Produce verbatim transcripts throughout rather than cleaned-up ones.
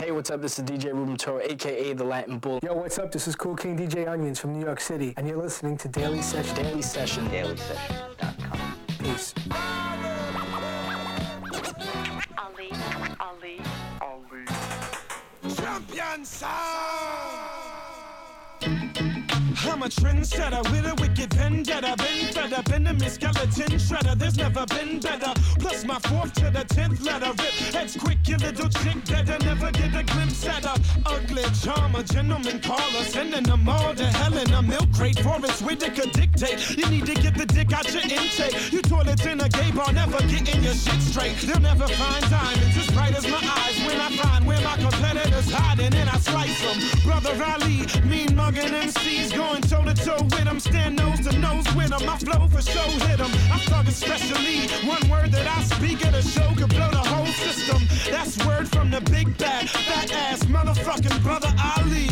Hey, what's up? This is D J Ruben Toro, aka The Latin Bull. Yo, what's up? This is Cool King D J Onions from New York City, and you're listening to Daily Session. Daily Session. Daily Session dot com. Peace. Ali, Ali, Ali. Champion sound. I'm a trendsetter with a wicked vendetta. Been fed up in the skeleton shredder. There's never been better. Plus my fourth to the tenth letter. Rip heads quick, your little chick better never get a glimpse at her. Ugly charmer, gentleman caller, sending them all to hell in a milk crate. Forrest Whitaker dictate. You need to get the dick out your intake. You toilets in a gay bar, never getting your shit straight. They'll never find diamonds as bright as my eyes when I find where my competitors hiding and I slice them. Brother Ali, mean mugging M Cs going toe to toe with them, stand nose to nose with them. I flow for show, hit them. I thug especially. One word that I speak at a show could blow the whole system. That's word from the big bad, fat ass motherfucking brother Ali.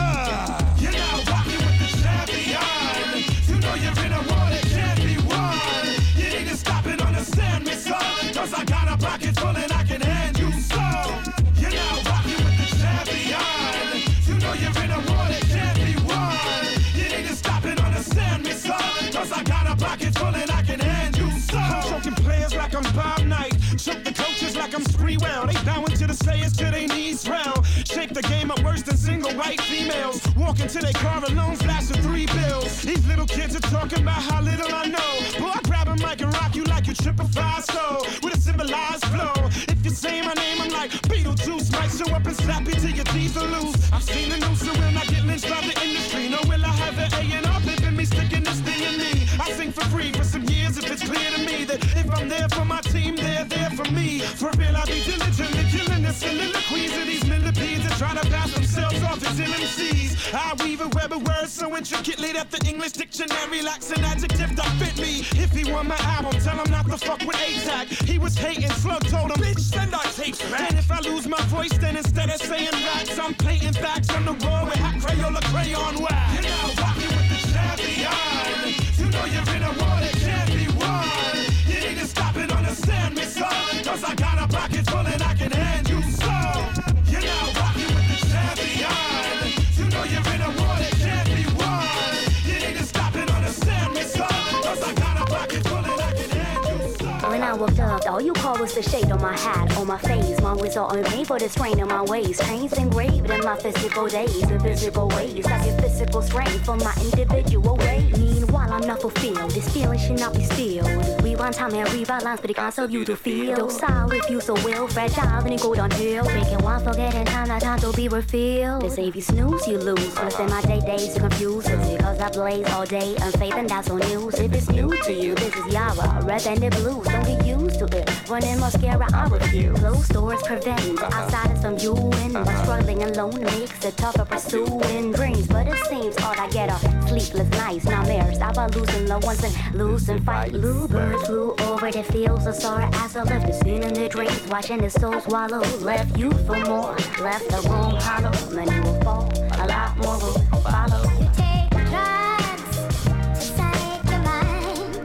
Uh, you're now rocking with the champion. You know you're in a war that can't be won. You need to stop and understand me, son. Cause I got a pocket full and I can hand you some. You're now rocking with the champion. You know you're in a war that can't be won. Stop and understand me, son. Cause I got a pocket full and I can hand you some. I'm choking players like I'm Bob Knight. Choke the coaches like I'm Spreewell. They bowing to the sayers till they knees round. Shake the game up worse than single white females. Walk into their car alone, flashing three bills. These little kids are talking about how little I know. Boy, I grab a mic and rock you like you triple five soul. With a civilized flow. If you say my name, I'm like Beetlejuice. Might show up and slap you till your teeth are loose. I've seen the news, so will not get lynched by the industry. No, will I have an A and R pimping me, sticking this thing in me. I sing for free for some years if it's clear to me that if I'm there for my team, they're there for me. For real, I be diligently killing the soliloquies of these millipedes that try to pass themselves off as M Cs. I weave a web of words so intricately that the English dictionary lacks an adjective to fit me. If he want my album, tell him not to fuck with A-Tac. He was hating, Slug told him, bitch, send our tapes back. And if I lose my voice, then instead of saying raps, I'm painting facts on the wall with hot Crayola crayon wax. You know, rocking with the champion. You know you're in a war that can't be won. You need to stop and understand me, son. Cause I got a pocket full and I can hand you some. You're now rocking with the champion. You know you're in a war that can't be won. You need to stop and understand me, son. Cause I got a pocket full and I can hand you some. When I walked up, all you call was the shade on my hat, on my face. My whistle on me for the strain in my ways. Chains engraved in my physical days, the physical ways. I get physical strength from my individual ways. Meanwhile, I'm not fulfilled. This feeling should not be still. Rewind time and rewrite lines, but it can't serve you to feel. Docile if you so will, fragile, then you go downhill. Making one forgetting time, not time to be refilled. They say if you snooze, you lose. But in my day days, you're confused. It's because I blaze all day, unfaith and that's on news. If it's new to you, this is Yara, red and the blues. Don't get used to it. Running mascara, I refuse. Closed doors prevent outsiders from you and but struggling alone makes it tougher pursuing dreams. But it seems all I get are sleepless nights, nightmares about losing loved ones and losing fight. Blue birds flew over the fields of sorrow as I left the scene in their dreams, watching the soul swallow. Left you for more, left the room hollow. Many will fall, a lot more will follow. You take drugs to save your mind.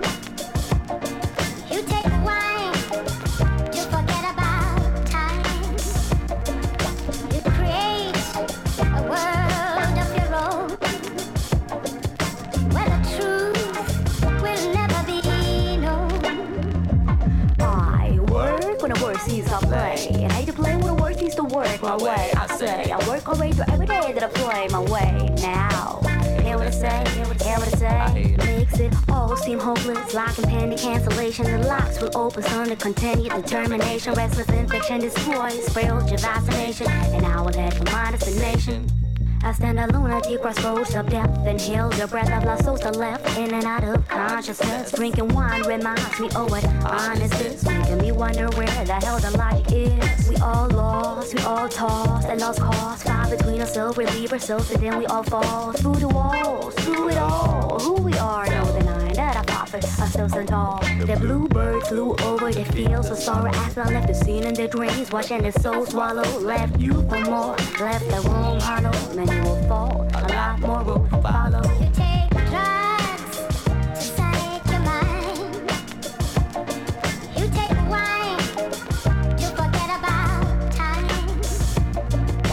You take wine to forget about time. You create a world of your own where the truth will never be known. I work when the word sees I play, and I hate to play when the word sees to work my way. I say I work all way through every day that I play my way. Now, hear what I say, hear what I say. Makes it all seem hopeless, like impending cancellation. The locks will open, son, to continue determination. Restless infection destroys, spills your vaccination, and I will head for my destination. I stand alone at the crossroads of death. Inhale the breath of lost souls to left, in and out of consciousness. Drinking wine reminds me of what honest is, making me wonder where the hell the logic is. We all lost, we all tossed, and lost cause. Fight between ourselves, relieve ourselves, and then we all fall through the walls, through it all. Who we are, no denying that I profit ourselves and all. The bluebird flew over the fields of sorrow as I left the scene in their dreams, watching the soul swallow. Left you for more, left the room hollow. Many will fall, a lot more will follow. You take drugs to save your mind. You take wine to forget about time.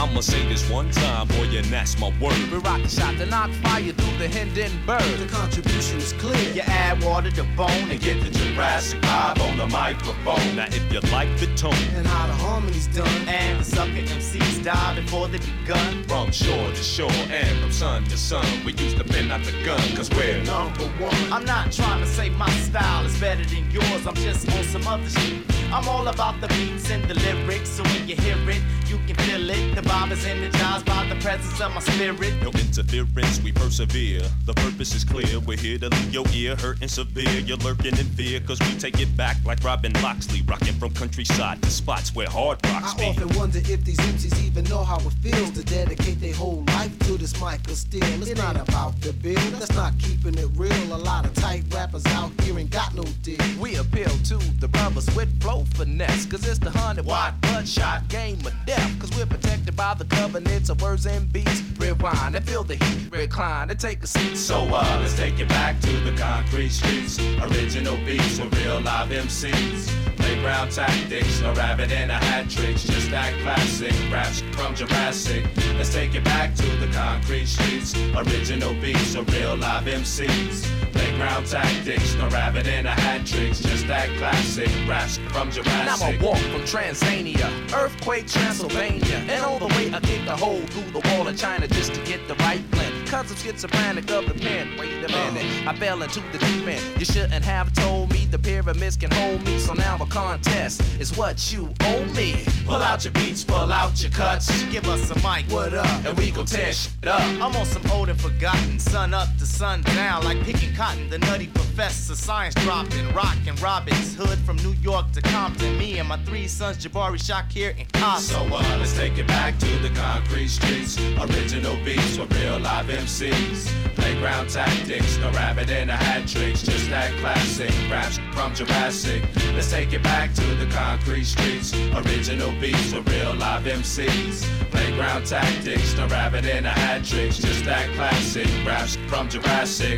I'ma say this one time, boy, and that's my word. We rock the shot to knock fire through the Hindenburg. The contribution is clear. You add water to bone and get the Jurassic vibe on the microphone. Now if you like the tone and how the harmony's done, and the sucker M Cs die before they begun. From shore to shore and from sun to sun, we used to bend out the gun, cause we're number one. I'm not trying to say my style is better than yours, I'm just on some other shit. I'm all about the beats and the lyrics, so when you hear it, you can feel it. The vibe is energized by the presence of my spirit. No interference, we persevere. The purpose is clear, we're here to leave your ear hurting severe. You're lurking in fear, cause we take it back like Robin Loxley, rocking from countryside to spots where hard rocks be. I often wonder if these M Cs even know how it feels to dedicate their whole life to this mic of steel. It's it not about the bill, that's not keeping it real. A lot of tight rappers out here ain't got no deal. We appeal to the brothers with flow finesse, cause it's the hundred watt bloodshot game of death. Cause we're protected by the covenants of words and beats. Rewind and feel the heat, recline and take a seat. So uh, let's take it back to the concrete streets. Original beats with real live M Cs. Playground tactics, no rabbit in a hat tricks. Just that classic raps from Jurassic. Let's take it back to the concrete streets. Original beats with real live M Cs. Playground tactics, no rabbit in a hat tricks. Just that classic raps from Jurassic. Now I walk from Tanzania, earthquake Transylvania, and all the way I kicked a hole through the wall of China just to get the right blend. Cause I'm schizophrenic of the pen. Wait a minute, I fell into the deep end. You shouldn't have told me the pyramids can hold me. So now a contest is what you owe me. Pull out your beats, pull out your cuts. Give us a mic, what up? And we gon' tear shit up. I'm on some old and forgotten, sun up to sun down, like picking cotton. The nutty professor, science dropping, rockin' Robin's Hood from New York to Compton. Me and my three sons, Jabari, Shakir, and Cobb. So uh, let's take it back to the concrete streets. Original beats with real live M Cs. Playground tactics, no rabbit in a hat tricks. Just that classic raps from Jurassic. Let's take it back to the concrete streets. Original beats with real live M Cs. Playground tactics, no rabbit in a hat tricks. Just that classic raps from Jurassic.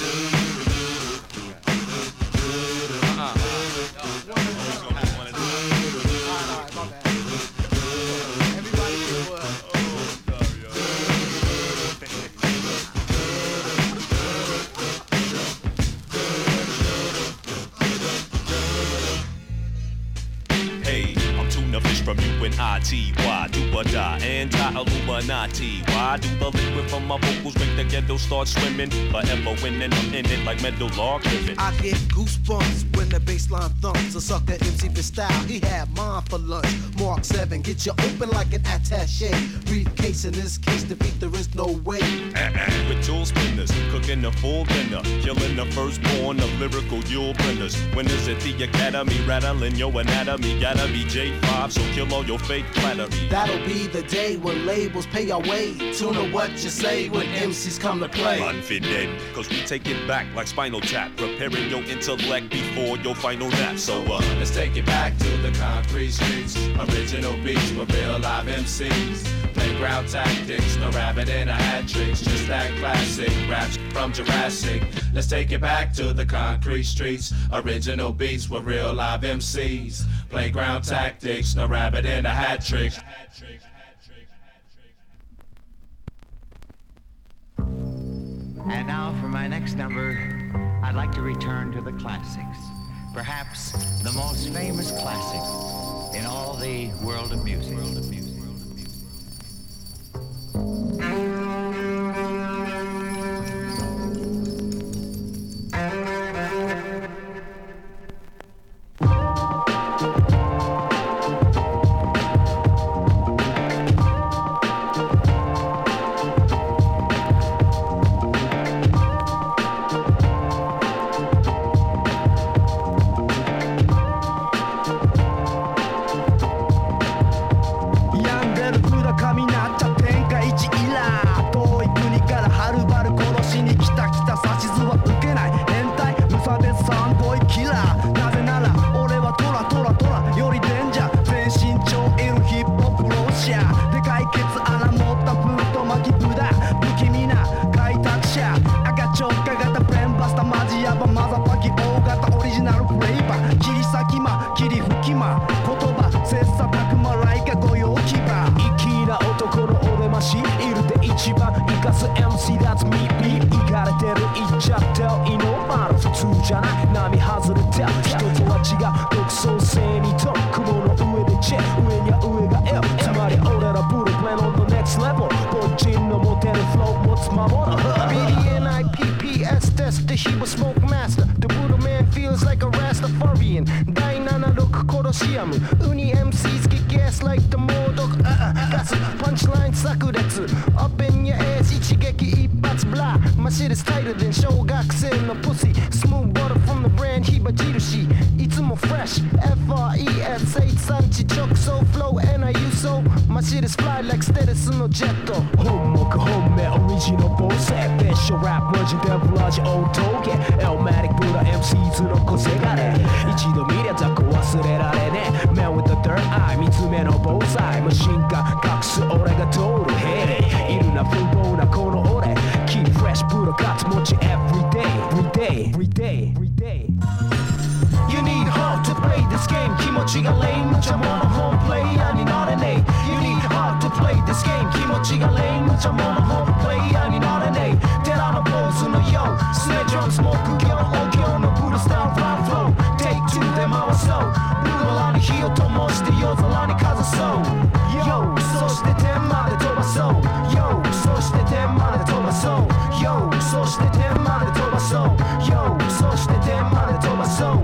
From you and I T Y, do or die, anti-Illuminati. Why do the liquid from my vocals make the ghetto start swimming? Forever winning, I'm in it like metal log living. I get goosebumps when the bassline thumps. A sucker M C for style, he had mine for lunch. Mark seven, get you open like an attaché. Briefcase in this case, defeat there is no way. With tool spinners, cooking a full dinner, killing the firstborn of lyrical Yule blenders. Winners at the academy, rattling your anatomy. Gotta be J five, so kill all your fake flattery. That'll be the day when labels pay our way. Tune to what you say when M Cs come to play. Confident, cause we take it back like Spinal Tap, preparing your intellect before your final nap. So uh, let's take it back to the concrete streets. Original beats with real live M Cs. Playground tactics, no rabbit in a hat tricks. Just that classic raps from Jurassic. Let's take it back to the concrete streets. Original beats with real live M Cs. Playground tactics, no rabbit in a hat tricks. And now for my next number, I'd like to return to the classics. Perhaps the most famous classic in all the world of music. World of music. 並外れた人とは違う独創性にと雲の上でチェ上には上が L つまり俺らブループレン on the next level 凡人の持てるフロー持つまものビーディーエヌアイピーピーエス テスト he was smoke master The Buddha man feels like a Rastafarian だいななじゅうろくコロシアムウニ エムシー kick ass like the モードクガスパンチライン炸裂 Up in your ass 一撃一発ブラMy shit is tighter than 小学生の pussy Smooth water from the brand 火印いつも freshエフアールイーエス H 産地直送 flow and I use so My shit is fly like ステルスのジェット本目本命オリジナルボスベッショラップマジデブラジ大峠エルマティックブラ エムシーズ の個性がね一度見りゃ雑魚忘れられね Man with the third eye 三つ目の防災マシンガン隠す俺が通るヘレいるな風貌なこの俺 Keep fresh プロカツ持ち everyday everyday everyday everyday You need heart to play this game 気持ちがレイ無茶者ホームプレイヤーになれねえ You need heart to play this game 気持ちがレイ無茶者ホームプレイヤーになれねえ寺のポーズの Yo スネジョンスモーク業音響のブルースターフランフロー Take two で回そうブルーラに火を灯して夜空にかざそう Yo そして天まで飛ばそう Yo そして天まで飛ばそう Yo そして天まで飛ばそう Yo そして天まで飛ばそう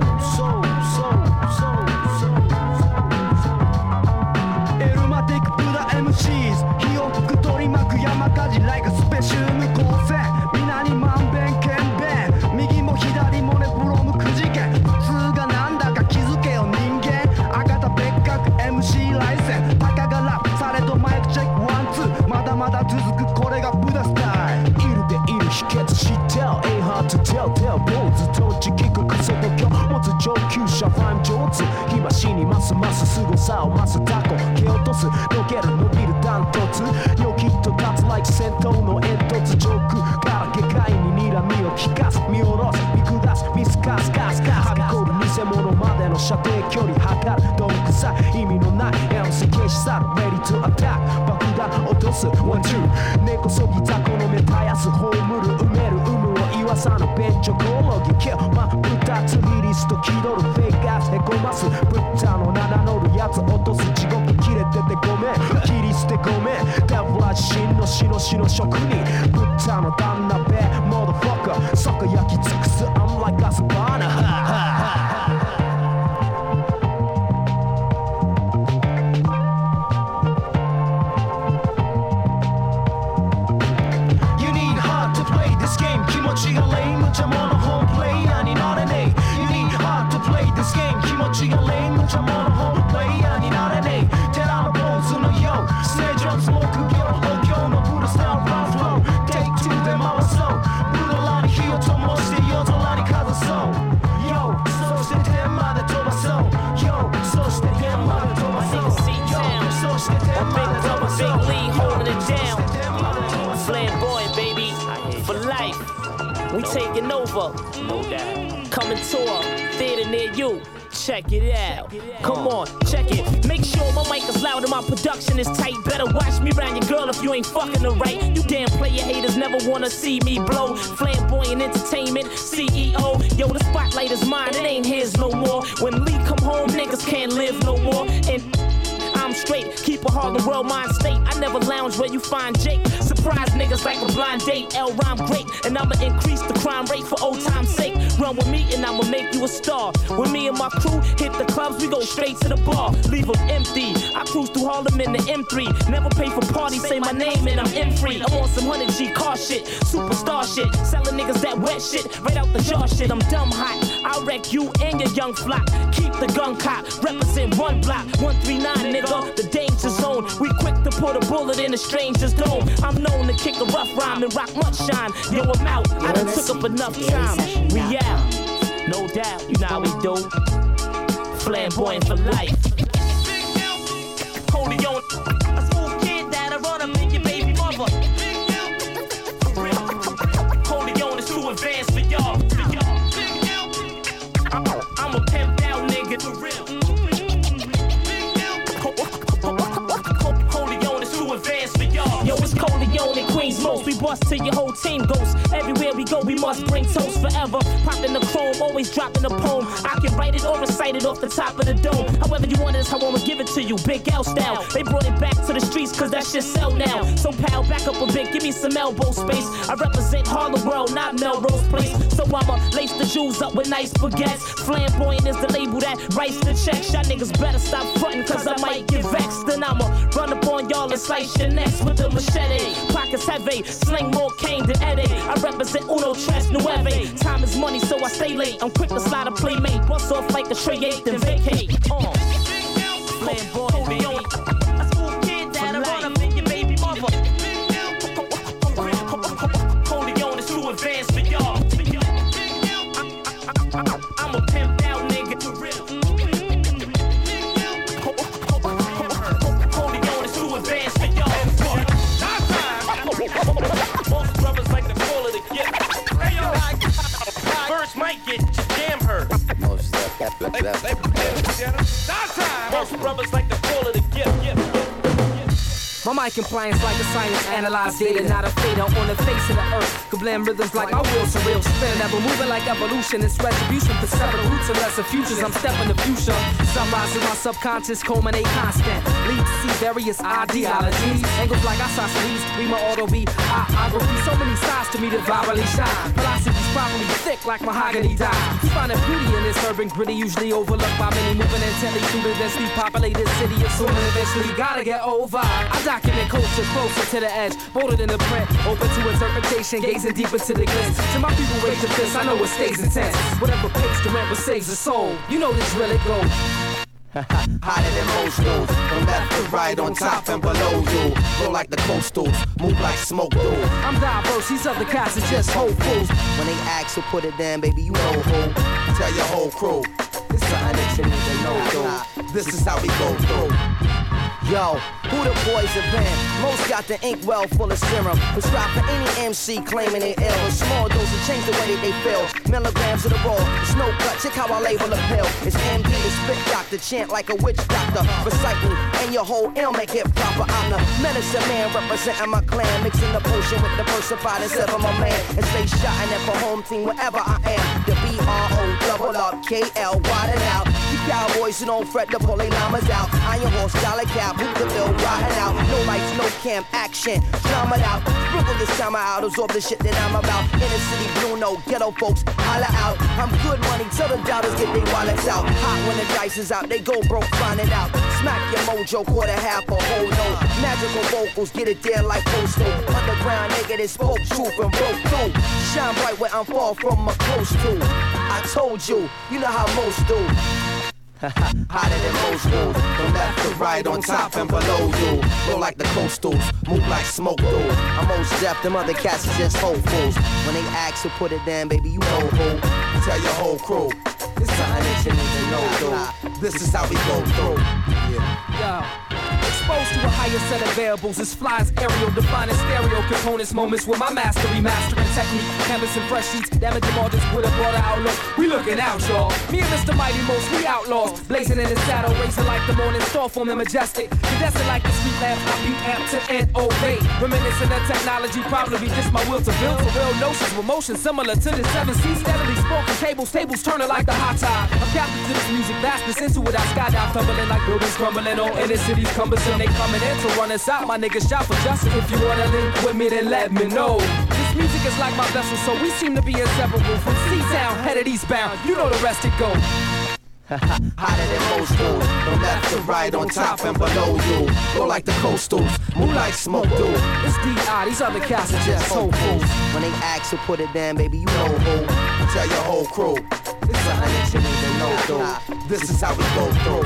エルマティックブラ エムシーズ 火を吹く取り巻く山火事 like a スペシウム光線皆にまんべんけんべん右も左もねプロムくじけ普通がなんだか気づけよ人間赤田別格 エムシー ライセンたかがラップされとマイクチェックワンツーまだまだ続くこれがブダスタイルいるでいる秘訣知ってる ain't hard to tell tell 坊主とち聞くクソ度胸持つ上級者ファイム上手暇しにますます凄さを増すタコ蹴落とす溶ける伸びるダントツよきっと立つ like 戦闘の煙突上空から下界に睨みを利かす見下ろす見下す見透かすガスガスはびこる偽物までの射程距離測るどんくさ意味のない エムシー 消し去る Ready to attack 爆弾落とす ワンツー 根こそぎ雑魚の目絶やす葬る埋める有無を言わさぬ便所コオロギキル真っ二つリリスと気取るフェイクアスへこますブッダの名乗るやつ落とす地獄切れててごめん切り捨てごめんデブラ自身の白白職人ブッダの旦那べモードフォッカーそこ焼き尽くす I'm like a savannah This game 気持ちがレイ無茶者ホームプレイヤーになれねえ You need heart to play this game 気持ちがレイ無茶者ホームプレイヤーになれねえ寺のポーズの Yo スネジョンスモーク業音響のブルースターフランフロー Take two で回そうブルーラに火を灯して夜空にかざそう Yo そして天まで飛ばそう Yo そして天まで飛ばそう Yo そして天まで飛ばそう Big Lee holding it down Flamboyant baby For life, we taking over. No doubt. Coming tour, theater near you. Check it out. Come on, check it. Make sure my mic is loud and my production is tight. Better watch me round your girl if you ain't fucking her right. You damn player haters never wanna see me blow. Flamboyant entertainment, C E O. Yo, the spotlight is mine, it ain't his no more. When Lee come home, niggas can't live no more. And I'm straight, keep a Harlem world mind state. I never lounge where you find Jake. Surprise niggas like a blind date. L rhyme great, and I'ma increase the crime rate for old time's sake. Run with me and I'ma make you a star. When me and my crew hit the clubs, we go straight to the bar. Leave them empty. I cruise through Harlem in the M three. Never pay for parties, say my name and I'm in free. I'm on some one hundred G car shit, superstar shit. Selling niggas that wet shit, right out the jar shit. I'm dumb hot. I'll wreck you and your young flock. Keep the gun cop, represent one block. one three nine nigga, the danger zone. We quick to put a bullet in a stranger's dome. I'm known to kick a rough rhyme and rock much shine. Yo, I'm out, I done took up enough time. We out, no doubt, you know how we do. Flamboyant for life. Hold it on, a smooth kid that'll run up in your baby mother. Hold it on, it's too advanced for y'all. I'm a pimped out nigga for real. Yo, it's Coleon in Queens most. We bust till your whole team goes. Everywhere we go, we must bring toast forever. Popping the chrome, always dropping a poem. I can write it or recite it off the top of the dome. However you want it is how I'ma give it to you. Big L style. They brought it back to the streets cause that shit sell now. So pal, back up a bit, give me some elbow space. I represent Harlem World, not Melrose Place. So I'ma lace the jewels up with nice baguettes. Flamboyant is the label that writes the checks. Y'all niggas better stop frontin' cause I might get vexed. Then I'ma run up on y'all and slice your necks with the machete. Pockets heavy, sling more cane than Eddie. I represent Uno Tres Nueve. Time is money so I stay late. I'm quick to slide a playmate. Bust off like a tray eight then vacate. Uh. Flamboyant baby. A school kid that I run up in your baby mother. Corleone is too advanced for y'all. I'm a pimped out nigga for real. Corleone is too advanced for y'all. Most brothers like to call it a gift. Hey yo, first might get damn hurt. Most brothers like to call it a gift. gift. My mic compliance like a science analyze data, not a fader on the face of the earth. Could blend rhythms like my will, surreal spin. Never moving like evolution, it's retribution for separate roots and lesser futures. I'm stepping the future. Sunrise in my subconscious, culminate constant. Lead to see various ideologies. Angles like isosceles, read my auto be biography. So many sides to me that virally shine. Philosophy's properly thick like mahogany dye. You find a beauty in this urban gritty, usually overlooked by many moving intently through the densely populated city. Assuming eventually gotta get over. I document culture closer to the edge, bolder than the print, open to interpretation, gazing deep into the glitz. To my people wait to this, I know it stays intense. Whatever pays the rent, what saves the soul. You know this really goes. Hotter than most dudes, from left to right, on top and below you. Flow like the coastals, move like smoke do. I'm diverse, these other cats are just hopefuls. When they ask who put it down, baby, you know who. Tell your whole crew, it's something that you need to know, dude. This is how we go through. Yo, who the boys have been? Most got the ink well full of serum. Prescribed for any M C claiming they ill. A small dose to change the way that they feel. Milligrams of the raw, it's no cut. Check how I label a pill. It's M D, the spit doctor, chant like a witch doctor. Recite me, and your whole ill make it proper. I'm the medicine man representing my clan. Mixing the potion with the versified and sever my man. And stay shotting it for home team wherever I am. The B R O double up K L, wide it out. You cowboys who don't fret to pull they llamas out. Iron horse, dollar cap. Who the bill riding out? No lights, no cam, action. Drama out. Sprinkle this time out. Absorb the shit that I'm about. Inner city blue, no ghetto folks. Holla out. I'm good money. Tell the doubters get their wallets out. Hot when the dice is out. They go broke, find it out. Smack your mojo, quarter half a whole note. Magical vocals, get it there like postal. Underground nigga that spoke truth and broke through. Shine bright where I'm far from a close to. I told you, you know how most do. Hotter than most dudes, from left to right, on top and below you. Flow like the coastals, move like smoke do. I'm most deaf, them other cats are just hopefuls. When they ask who put it down, baby, you know who. Tell your whole crew, it's something that you need to know, dude. This is how we go through. Yeah. Yo. Exposed to a higher set of variables, it's flies aerial, defining stereo components, moments with my mastery, mastering technique, canvas and fresh sheets, damaging margins with a broader outlook. We looking out, y'all. Me and Mister Mighty Most, we outlaws, blazing in the saddle, racing like the morning star, forming majestic, condensing like the street lamp. I beat amp to N O V, reminiscent of technology, probably just my will to build for real notions with motion similar to the seven seas, steadily sparking tables, tables turning like the hot tide. I'm captive to this music vastness, into it I skydive, tumbling like buildings crumbling on inner cities cumbersome. They coming in to run us out, my niggas shout for justice. If you wanna link with me, then let me know. This music is like my vessel, so we seem to be inseparable. From C-Town, headed eastbound, you know the rest it go. Hotter than most dudes, from left to right, on top and below you. Go like the coastals, move like smoke do. It's D I, these other cats are just hopefuls. When they ask who put it down, baby, you know who. Tell your whole crew, it's something that you need to know, dude. This is how we go through.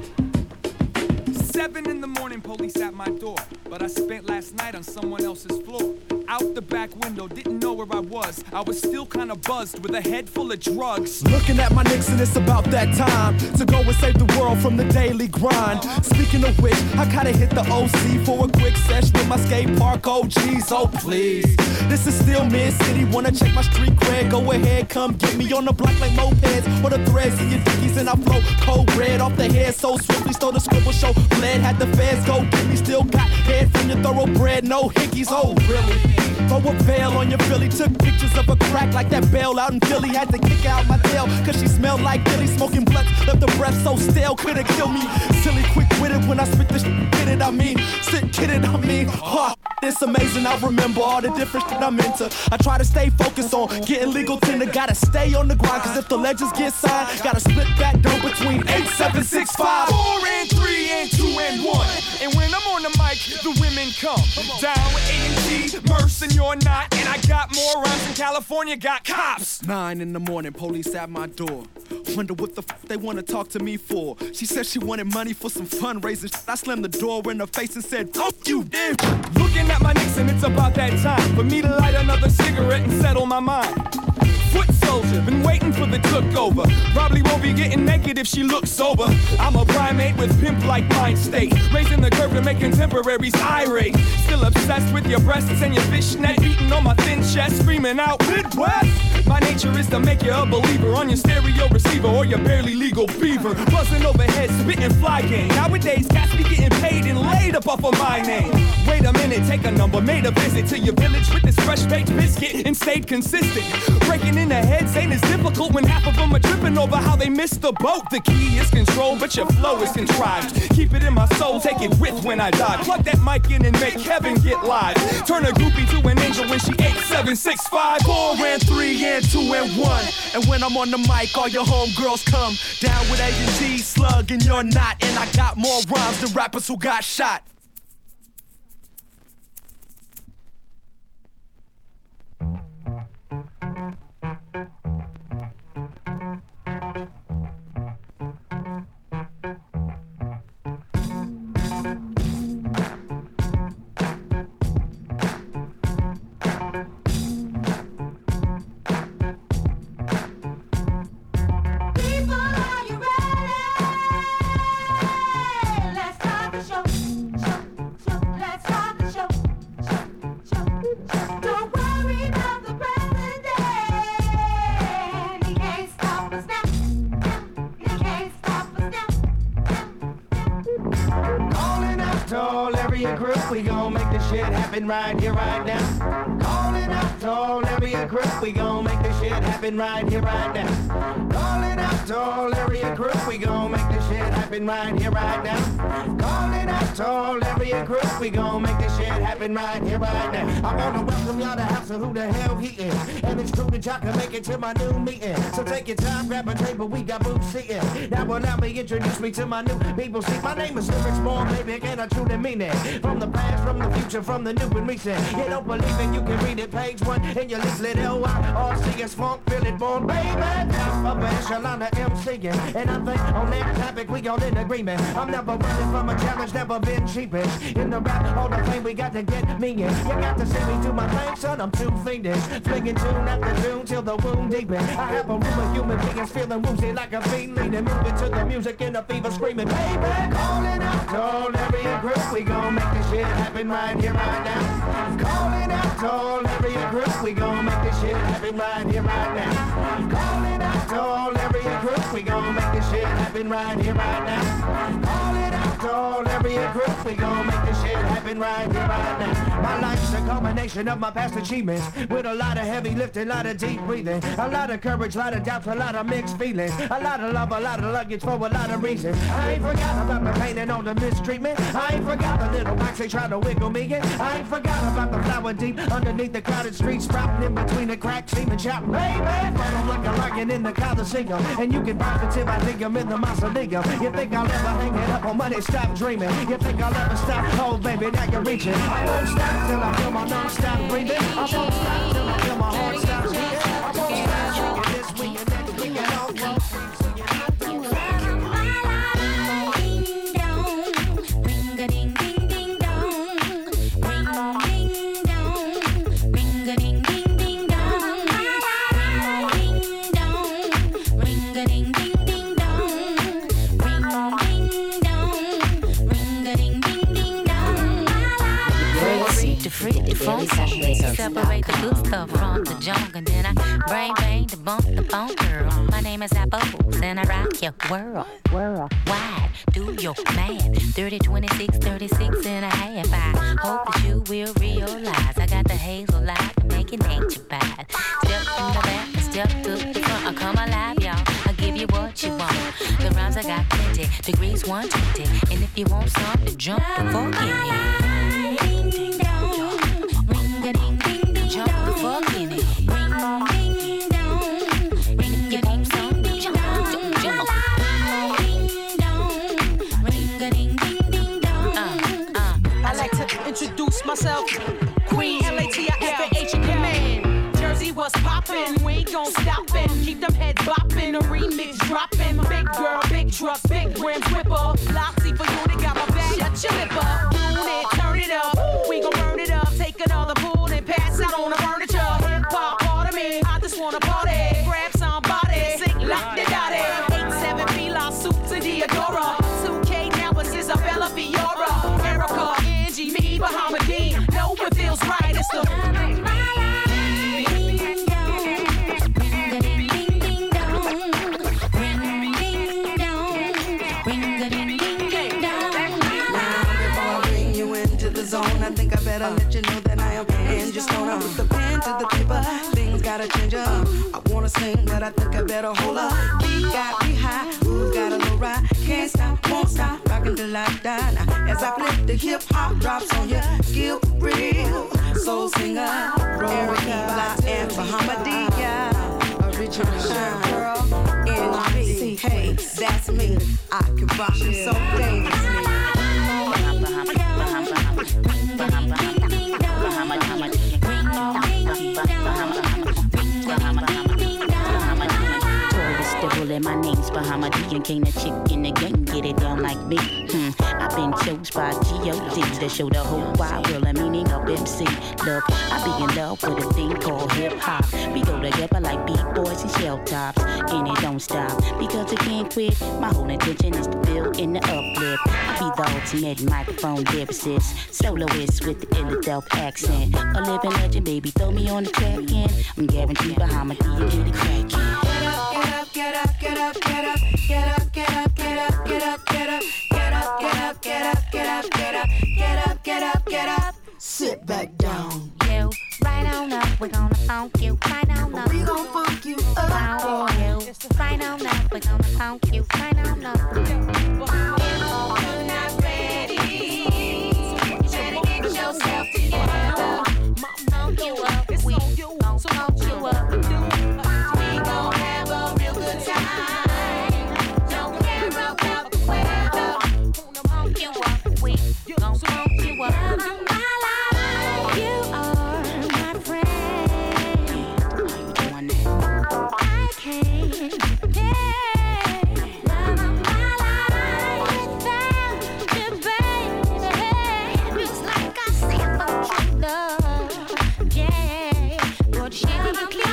Police at my door, but I spent last night on someone else's floor. out the back window, didn't know where I was. I was still kinda buzzed with a head full of drugs. Looking at my nicks and it's about that time to go and save the world from the daily grind. Speaking of which, I kinda hit the O C for a quick sesh with my skate park O Gs. Oh please, this is still mid-city, wanna check my street cred? Go ahead, come get me on the block like mopeds or the threads in your dickies, and I flow cold red off the head so swiftly. Stole the scribble show, bled, had the feds go get me. Still got head from your thoroughbred, no hickeys. Oh really? Throw a veil on your Philly, took pictures of a crack like that bell out in Philly. Had to kick out my tail, cause she smelled like Billy. Smoking blunts, left the breath so stale, could've killed me. Silly quick with it when I spit this shit, get it, I mean. Sit, get it, I mean. Huh, it's amazing, I remember all the different shit I'm into. I try to stay focused on getting legal tender. Gotta stay on the grind, cause if the legends get signed, gotta split that dough between eight, seven, six, five, four, and three, and two, and one. And when I'm on the mic, the women come. Down with A and T, Merce, and you're not. And I got more rhymes than California got cops. Nine in the morning, police at my door. Wonder what the f they wanna talk to me for. She said she wanted money for some fundraising. I slammed the door in her face and said, fuck you, dude. Looking at my nicks and it's about that time for me to light another cigarette and settle my mind. Foot soldier, been waiting for the took over. Probably won't be getting naked if she looks sober. I'm a primate with pimp-like mind state, raising the curve to make contemporaries irate. Still obsessed with your breasts and your fishnet, beating on my thin chest, screaming out Midwest. My nature is to make you a believer on your stereo receiver or your barely legal beaver. Buzzing overhead, spitting fly game. Nowadays, cats be getting paid and laid up off of my name. Wait a minute, take a number, made a visit to your village with this fresh baked biscuit and stayed consistent. Breaking in the heads ain't as difficult when half of them are tripping over how they missed the boat. The key is control, but your flow is contrived. Keep it in my soul, take it with when I die. Plug that mic in and make heaven get live. Turn a groupie to an angel when she eight, seven, six, five, four, and three, and two, and one. And when I'm on the mic, all your homegirls come down with A and T, Slug, and you're not. And I got more rhymes than rappers who got shot. We gon' make this shit happen right here, right now. Calling out to all area group, we gon' make this shit happen right here, right now. Calling out to all area group, we gon' make this shit happen right here, right now. Calling out to all area group, we gon' make this shit happen right here, right now. I wanna welcome y'all to House of Who the Hell He Is, and it's true that y'all can make it to my new meeting. So take your time, grab a table, we got boots seating. Now allow me introduce me to my new people. See, my name is Lyrics Born, baby, and I truly mean it. From the past, from the future, from the new and recent. You don't believe it, you can read it, page one in your leaflet. L Y R C S Funk, feel it born, baby. That's up echelon of MCing, and I think on that topic we all in agreement. I'm never running from a challenge, never been cheapish. In the rap hall of fame, we got to get me in. You got to see me do my thing, son, I'm too fiendish. Flinging tune after tune till the wound deepen. I have a room of human beings feeling woozy like a fiend leading, moving to the music in a fever, screaming, baby. Calling out to all area group, we gon' make this shit happen right here, right now. Calling out to all area group, we gon' make this shit happen right here, right now. Calling out to all area group, we gon' make this shit happen right here, right now. Calling out to all area group, we gon' make this shit happen right here, right now. My life's a combination of my past achievements, with a lot of heavy lifting, a lot of deep breathing, a lot of courage, a lot of doubts, a lot of mixed feelings, a lot of love, a lot of luggage for a lot of reasons. I ain't forgot about the pain and all the mistreatment. I ain't forgot the little wax they try to wiggle me in. I ain't forgot about the flower deep underneath the crowded streets, sprouting in between the cracks, seeming chop, baby. But I'm like a lion in the Coliseum, and you can bounce until I think I'm in the mausoleum. You think I'll ever hang it up on money? Stop dreaming. You think I'll ever stop? Oh, baby, now you're reaching. I won't stop till I feel my lungs stop breathing. I won't stop till I feel my heart stop beating. I won't stop drinking this week and next week and all week. Ring a ding ding ding dong, ring ding dong, Separate the good stuff from the junk, and then I brain bang to bump the phone girl. My name is Apples, and I rock your world. World wide, do your math. thirty, twenty-six, thirty-six and a half. I hope that you will realize I got the hazel light to make it nature bad. Step in the back and step to the front. I come alive, y'all. I give you what you want. The rhymes I got plenty, degrees one twenty. And if you want some to jump, the fuck in it. Ding ding dong, ring a ding ding ding. Jump the fuck in it. Ring ding dong, ring a ding some to jump, jump, jump. Ding dong, ring a ding ding ding dong. Uh, uh. I like to introduce myself, Queen L A T I F A H command. Jersey was poppin', we ain't gon' stoppin'. Keep them heads boppin', a remix droppin'. Big girl, big truck, big rims, whipper. Loxy for you, they got my back. Shut your lip up, tune it, turn it up. We gon' burn it up, take another pull and pass out on the furniture. Hip hop, part of me, I just wanna party. Grab somebody, sing like the daddy. eight seven Fila, suit to Diodora. two K now, it's Isabella Fiora. Erica, Angie, me, Bahamadean. Know what feels right, it's the I think I better let you know that I am in. Just gonna put the pen to the paper. Things gotta change up. I wanna sing, but I think I better hold up. Beat got me high, ooh, got a low ride. Can't stop, won't stop, rockin' till I die. Now, as I flip the hip hop drops on you, skill real. Soul singer, Erica, and Bahamadia. Original Sherm girl, N B. Hey, that's me. I can rock it so dangerously. My name's Bahamadean, king the chick in the game, get it down like me. Hmm. I've been chose by G O D to show the whole wide world the meaning of M C. Look, I be in love with a thing called hip hop. We go together like beat boys and shell tops, and it don't stop because I can't quit. My whole intention is to build in the uplift. I be the ultimate microphone lyricist, soloist with the ill-adult accent. A living legend, baby, throw me on the track and I'm guaranteed Bahamadean get it crackin'. Get up, get up, get up, get up, get up, get up, get up, get up, get up, get up, get up, get up, get up, get up, get up, get up. Sit back down. You right on up, we're gonna funk you. Right on up, we gon' funk you up. Wow, you right on up, we're gonna funk you. Right on up. You're not ready. You better get yourself together. Funk you up, we gon' funk you up. We gon' have a real good time. Don't care about the weather. Funk you up, we gon' funk you up. You are my friend. I can't get love of my life without you, baby. It's like I said, fuck you, love. Yeah, but she gonna be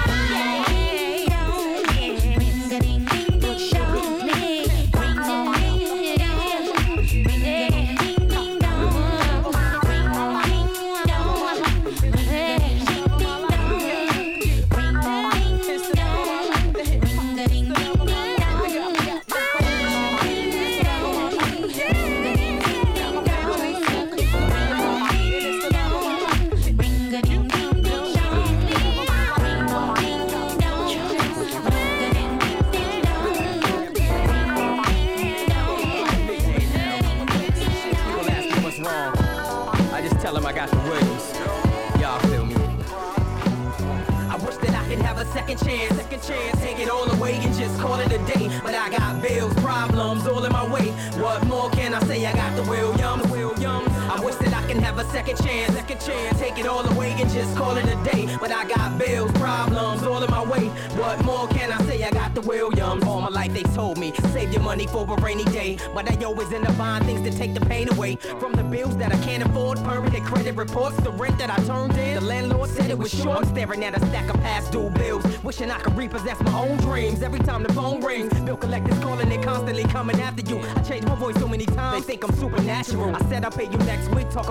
second chance, second chance, take it all away and just call it a day. But I got bills, problems all in my way. What more can I say? I got the Williams, Williams. I wish that I can have a second chance, second chance, take it all away and just call it a day. But I got bills, problems all in my way. What more can I say? I got the Williams. All my life they told me, save your money for a rainy day. But I always end up buying things to take the pain away. From the bills that I can't afford, permanent credit reports, the rent that I turned in. The landlord said it was short. I'm staring at a stack of past due bills, wishing I could repossess my own dreams. Every time the phone rings, bill collectors calling, they constantly coming after you. I changed my voice so many times, they think I'm supernatural. I said I'll pay you next week, talk about it when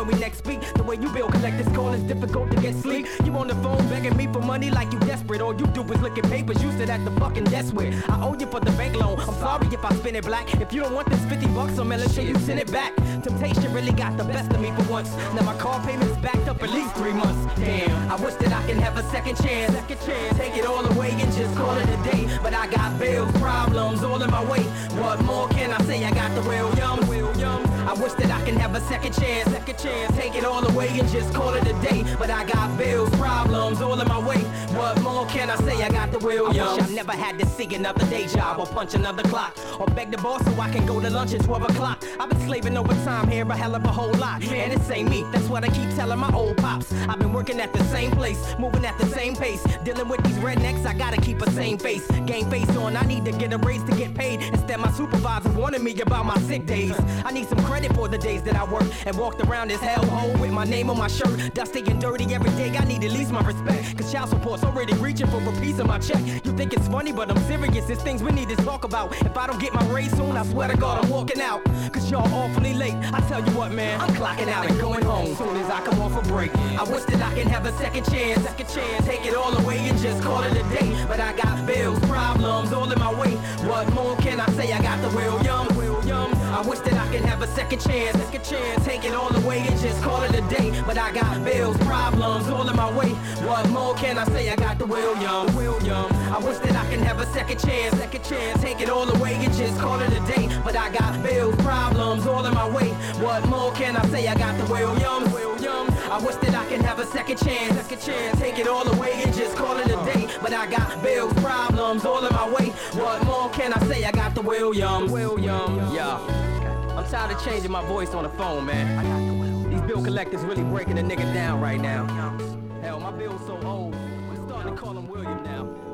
we next speak. The way you bill collect this call is difficult to get sleep. You on the phone begging me for money like you desperate. All you do is look at papers, you sit at the fucking desk with. I owe you for the bank loan, I'm sorry if I spin it black. If you don't want this fifty bucks, I'm gonna you send it back. Temptation really got the best of me for once. Now my car payment's backed up at least three months. Damn, I wish that I can have a second chance. Second chance, take it all away and just call it a day. But I got bills, problems all in my way. What more can I say? I got the Williams. Williams. I wish that I can have a second chance. Second chance, take it all away and just call it a day. But I got bills, problems all in my way. What more can I say? I got the Williams. I wish I never had to see another day job or punch another clock or beg the boss so I can go to lunch at twelve o'clock. I've been slaving overtime here a hell of a whole lot. Man, this ain't me, that's what I keep telling my old pops. I've been working at the same place, moving at the same pace. Dealing with these rednecks, I gotta keep a same face. Game face on, I need to get a raise to get paid. Instead, my supervisor warning me about my sick days. I need some credit for the days that I worked and walked around this hellhole with my name on my shirt. Dusty and dirty every day, I need at least my respect. Cause child support's already reaching for a piece of my check. You think it's funny, but I'm serious, there's things we need to talk about. If I don't get my raise soon, I swear to God I'm walking out. Cause y'all awfully late, I tell you what man, I'm clocking out and going home soon as I come off a break. I wish that I can have a second chance, second chance, take it all away and just call it a day. But I got bills, problems all in my way. What more can I say? I got the Williams. Williams. I wish that I can have a second chance, second chance, take it all away and just call it a day. But I got bills, problems all in my way. What more can I say? I got the Williams. Williams. I wish that I can have a second chance, second chance, take it all away and just call it a day. But I got bills, problems all in my way. What more can I say? I got the Williams. Williams. I wish that I can have a second chance, second chance, take it all away and just call it a day. But I got bills, problems all in my way. What more can I say? I got the Williams. Williams. Yeah. I'm tired of changing my voice on the phone, man. These bill collectors really breaking a nigga down right now. Hell, my bill's so old, we're starting to call him William now.